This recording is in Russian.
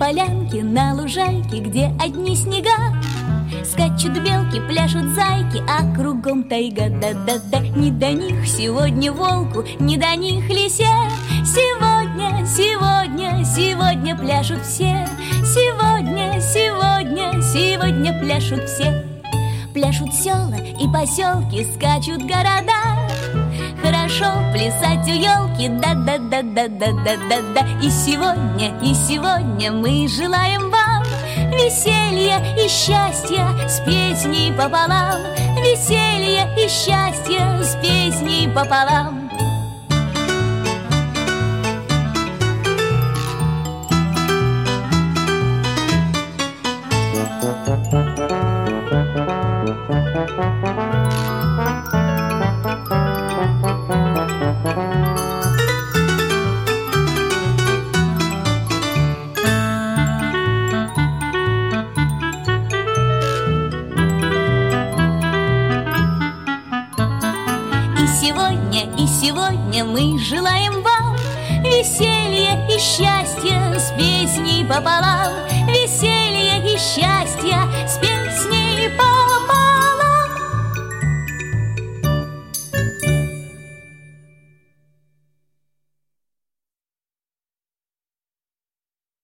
полянке, на лужайке, где одни снега. Скачут белки, пляшут зайки, а кругом тайга. Да-да-да, не до них сегодня волку, не до них лисе. Сегодня, сегодня, сегодня пляшут все. Сегодня, сегодня, сегодня пляшут все. Пляшут села и поселки, скачут города. Хорошо плясать у елки, да-да-да-да-да-да-да-да. И сегодня мы желаем вам веселья и счастья с песней пополам. Веселья и счастья с песней пополам. И сегодня мы желаем вам веселья и счастья с песней пополам. Веселья и счастья с песней